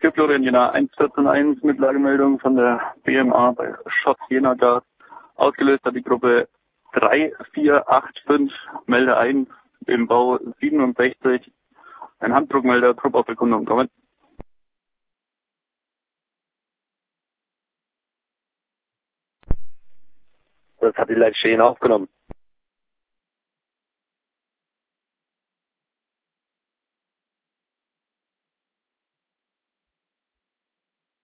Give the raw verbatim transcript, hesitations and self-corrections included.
Hier Florian Jena eins vierzehn eins mit Lagemeldung von der B M A bei Schott Jena Gas. Ausgelöst hat die Gruppe drei vier acht fünf, Melde ein, im Bau siebenundsechzig. Ein Handdruckmelder, Trupp auf Bekundung kommen. Das hat die Leitstelle aufgenommen.